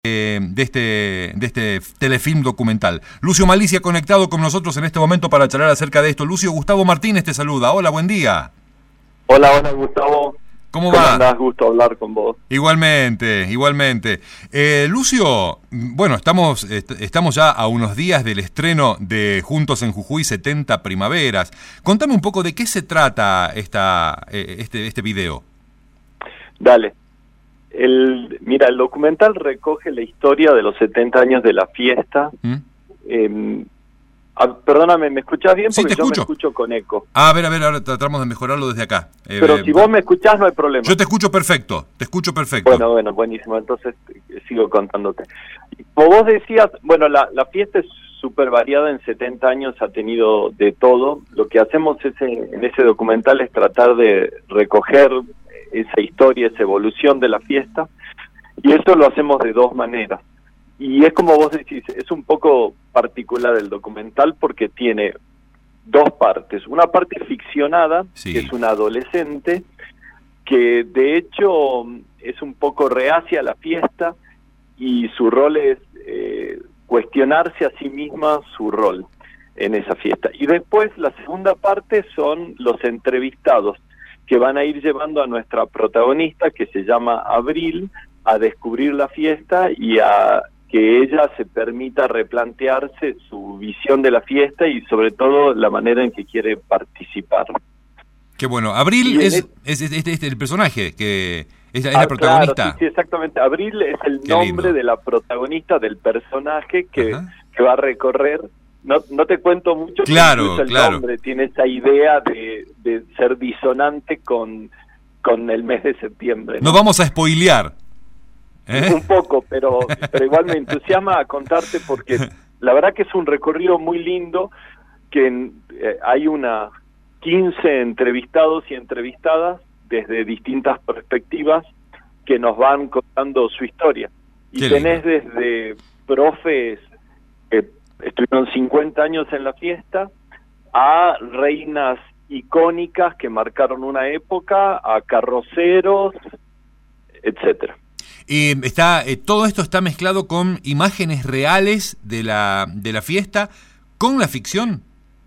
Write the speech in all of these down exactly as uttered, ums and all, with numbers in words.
eh, de, este, de este telefilm documental. Lucio Malicia conectado con nosotros en este momento para charlar acerca de esto. Lucio, Gustavo Martínez te saluda. Hola, buen día. Hola, hola Gustavo. ¿Cómo, ¿Cómo va? andás? Gusto hablar con vos. Igualmente, igualmente. Eh, Lucio, bueno, estamos, est estamos ya a unos días del estreno de Juntos en Jujuy, setenta Primaveras. Contame un poco de qué se trata esta, eh, este, este video. Dale. El, mira, el documental recoge la historia de los setenta años de la fiesta. ¿Mm? Eh, ah, perdóname, ¿me escuchás bien? Sí, Porque te yo escucho. me escucho con eco. Ah, a ver, a ver, ahora tratamos de mejorarlo desde acá. Eh, Pero si vos me escuchás no hay problema. Yo te escucho perfecto, te escucho perfecto. Bueno, bueno, buenísimo. Entonces eh, sigo contándote. Como vos decías, bueno, la, la fiesta es súper variada, en setenta años ha tenido de todo. Lo que hacemos es, en, en ese documental es tratar de recoger esa historia, esa evolución de la fiesta, y eso lo hacemos de dos maneras. Y es como vos decís, es un poco particular el documental porque tiene dos partes. Una parte ficcionada, sí. que es una adolescente, que de hecho es un poco reacia a la fiesta, y su rol es eh, cuestionarse a sí misma su rol en esa fiesta. Y después la segunda parte son los entrevistados, que van a ir llevando a nuestra protagonista, que se llama Abril, a descubrir la fiesta y a que ella se permita replantearse su visión de la fiesta y sobre todo la manera en que quiere participar. Qué bueno. Abril es, el... es, es, es, es el personaje, que es la, es ah, la protagonista. Claro, sí, sí, exactamente. Abril es el Qué nombre lindo. de la protagonista, del personaje que, que va a recorrer. No, no te cuento mucho, claro, incluso el claro. nombre tiene esa idea de, de ser disonante con, con el mes de septiembre. ¿no? No vamos a spoilear. ¿Eh? Un poco, pero, pero igual me entusiasma a contarte porque la verdad que es un recorrido muy lindo, que eh, hay unas quince entrevistados y entrevistadas desde distintas perspectivas que nos van contando su historia. Y Qué tenés lindo. desde profes que estuvieron cincuenta años en la fiesta, a reinas icónicas que marcaron una época, a carroceros, etcétera. Eh, está, eh, todo esto está mezclado con imágenes reales de la, de la fiesta, con la ficción.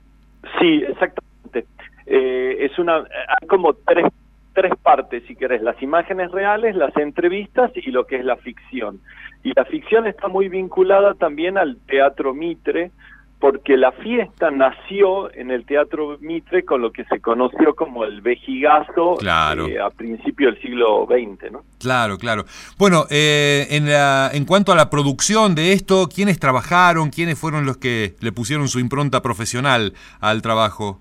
Sí, exactamente. Eh, es una, hay como tres, tres partes, si querés, las imágenes reales, las entrevistas y lo que es la ficción. Y la ficción está muy vinculada también al Teatro Mitre, porque la fiesta nació en el Teatro Mitre con lo que se conoció como el vejigazo, claro. eh, a principios del siglo veinte, ¿no? Claro, claro. Bueno, eh, en, la, en cuanto a la producción de esto, ¿quiénes trabajaron? ¿Quiénes fueron los que le pusieron su impronta profesional al trabajo?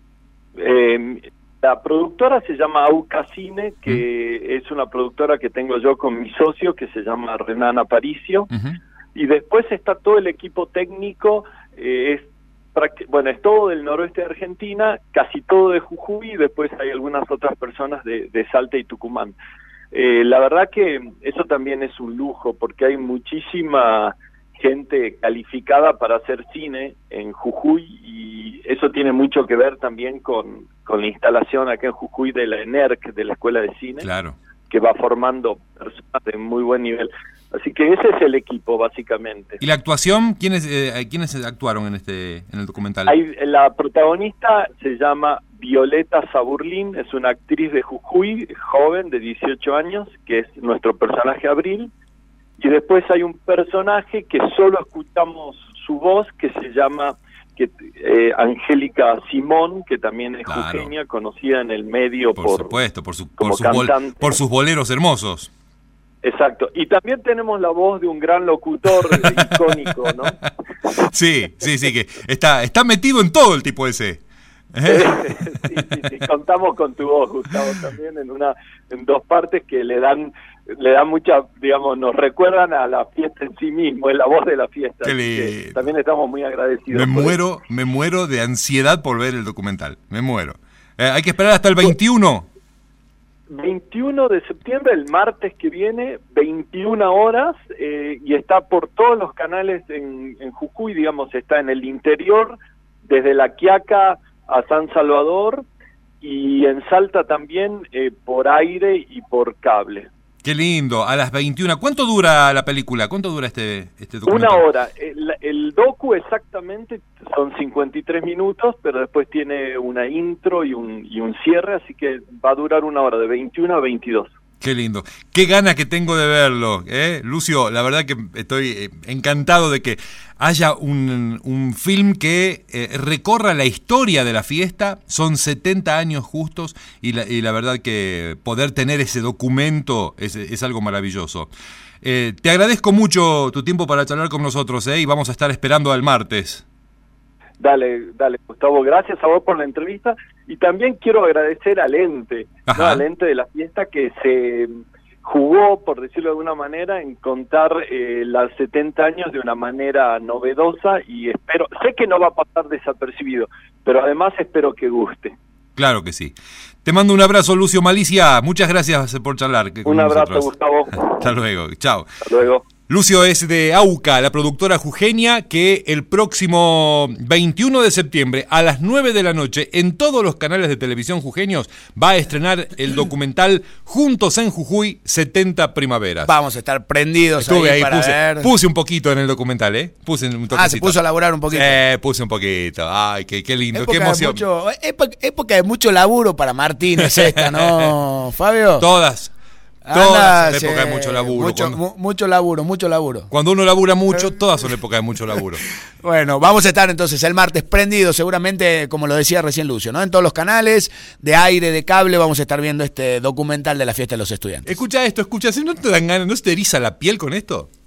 Eh, la productora se llama Auca Cine, que ¿Mm? es una productora que tengo yo con mi socio, que se llama Renan Aparicio, uh-huh. y después está todo el equipo técnico. Eh, es bueno, es todo del noroeste de Argentina, casi todo de Jujuy, y después hay algunas otras personas de, de Salta y Tucumán. Eh, la verdad que eso también es un lujo, porque hay muchísima gente calificada para hacer cine en Jujuy, y eso tiene mucho que ver también con, con la instalación acá en Jujuy de la ENERC, de la Escuela de Cine, claro. que va formando personas de muy buen nivel. Así que ese es el equipo, básicamente. ¿Y la actuación? ¿Quiénes, eh, ¿quiénes actuaron en este en el documental? Hay, la protagonista se llama Violeta Saburlín, es una actriz de Jujuy, joven, de dieciocho años, que es nuestro personaje Abril. Y después hay un personaje que solo escuchamos su voz, que se llama que, eh, Angélica Simón, que también es claro. jujeña, conocida en el medio por... por supuesto, por, su, como por, sus bol, por sus boleros hermosos. Exacto. Y también tenemos la voz de un gran locutor icónico, ¿no? Sí, sí, sí, que está, está metido en todo el tipo ese. ¿Eh? sí, sí, sí. Contamos con tu voz, Gustavo, también en una, en dos partes que le dan, le dan mucha, digamos, nos recuerdan a la fiesta en sí mismo, es la voz de la fiesta. Que también estamos muy agradecidos. Me muero, eso. me muero de ansiedad por ver el documental, me muero. Eh, hay que esperar hasta el veintiuno. veintiuno de septiembre, el martes que viene, veintiuna horas, eh, y está por todos los canales en, en Jujuy, digamos, está en el interior, desde La Quiaca a San Salvador, y en Salta también eh, por aire y por cable. Qué lindo, a las veintiuna. ¿Cuánto dura la película? ¿Cuánto dura este, este documental? Una hora. El, el docu exactamente son cincuenta y tres minutos, pero después tiene una intro y un, y un cierre, así que va a durar una hora, de veintiuno a veintidós. Qué lindo. Qué ganas que tengo de verlo, ¿eh? Lucio, la verdad que estoy encantado de que haya un, un film que eh, recorra la historia de la fiesta. Son setenta años justos y la, y la verdad que poder tener ese documento es, es algo maravilloso. Eh, te agradezco mucho tu tiempo para charlar con nosotros, ¿eh? Y vamos a estar esperando al martes. Dale, dale, Gustavo, gracias a vos por la entrevista y también quiero agradecer al ente, ¿no? Al ente de la fiesta que se jugó, por decirlo de alguna manera, en contar eh, los setenta años de una manera novedosa y espero, sé que no va a pasar desapercibido, pero además espero que guste. Claro que sí. Te mando un abrazo, Lucio Malicia, muchas gracias por charlar con Un abrazo, nosotros. Gustavo. Hasta luego, chao. Hasta luego. Lucio es de AUCA, la productora jujeña, que el próximo veintiuno de septiembre a las nueve de la noche en todos los canales de televisión jujeños va a estrenar el documental Juntos en Jujuy, setenta primaveras. Vamos a estar prendidos. Estuve ahí, ahí para puse, ver. puse un poquito en el documental, ¿eh? Puse un toquecito. Ah, se puso a laburar un poquito. Eh, puse un poquito. Ay, qué, qué lindo, Época qué emoción. De mucho, época, época de mucho laburo para Martínez esta, ¿no, Fabio? Todas. Anda, Todas son sí, épocas de mucho laburo. Mucho, Cuando, mu- mucho laburo, mucho laburo. cuando uno labura mucho, todas son épocas de mucho laburo. Bueno, vamos a estar entonces el martes prendidos, seguramente, como lo decía recién Lucio, ¿no? En todos los canales de aire, de cable, vamos a estar viendo este documental de la fiesta de los estudiantes. Escucha esto, escucha, ¿no te dan ganas, no se te eriza la piel con esto?